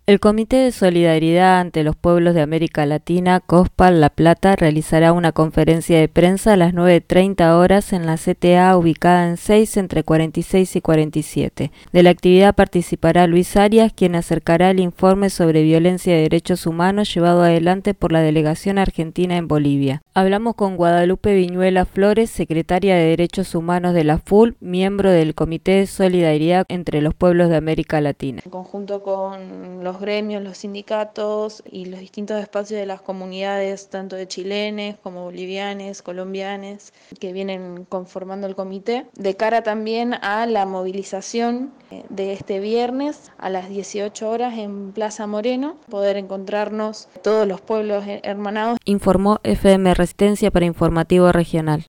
El Comité de Solidaridad ante los Pueblos de América Latina, COSPAL La Plata, realizará una conferencia de prensa a las 9:30 horas en la CTA ubicada en 6 entre 46 y 47. De la actividad participará Luis Arias, quien acercará el informe sobre violencia de derechos humanos llevado adelante por la delegación argentina en Bolivia. Hablamos con Guadalupe Viñuela Flores, secretaria de Derechos Humanos de la FUL, miembro del Comité de Solidaridad entre los Pueblos de América Latina. En conjunto con los gremios, los sindicatos y los distintos espacios de las comunidades, tanto de chilenes como bolivianes, colombianes, que vienen conformando el comité, de cara también a la movilización de este viernes a las 18 horas en Plaza Moreno, poder encontrarnos todos los pueblos hermanados. Informó FM Resistencia para Informativo Regional.